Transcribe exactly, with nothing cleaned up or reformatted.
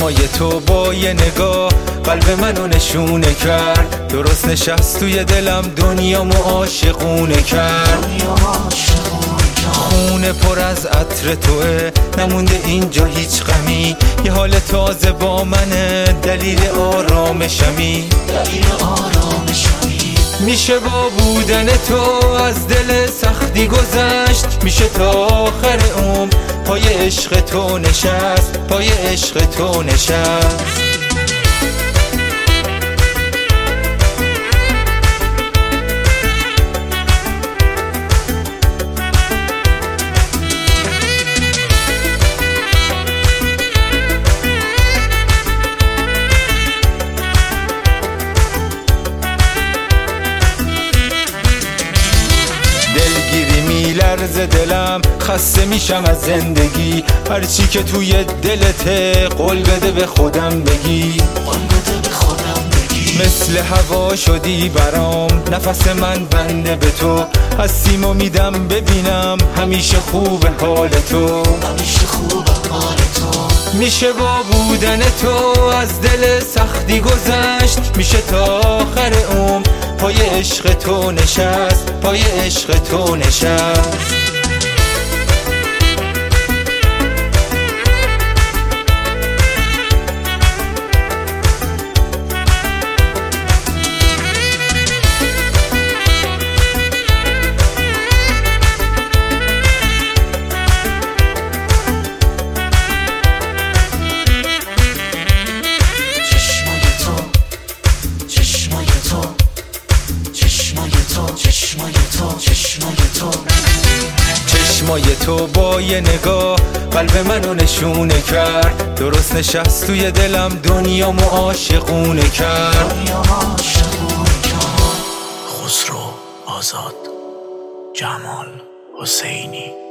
چشمای تو با یه نگاه قلب منو نشونه کرد، درست نشست توی دلم دنیامو عاشقونه کرد. خونه پر از عطر توه، نمونده اینجا هیچ غمی، یه حال تازه با منه، دلیل آرامشمی. میشه با بودن تو از دل سختی گذشت، میشه تا آخر عمر پای عشق تو نشست، پای عشق تو نشست. میلرز دلم، خسته میشم از زندگی، هرچی که توی دلته قول بده به خودم بگی. مثل هوا شدی برام، نفس من بنده به تو، هستیم و میدم ببینم همیشه خوب حال تو. میشه با بودن تو از دل سختی گذشت، میشه تا آخر عمر پای عشق تو نشست، پای عشق تو نشست. چشمای تو با یه نگاه قلب منو نشونه کرد، درست نشست توی دلم دنیامو عاشقونه کرد. خسرو آزاد، جمال حسینی.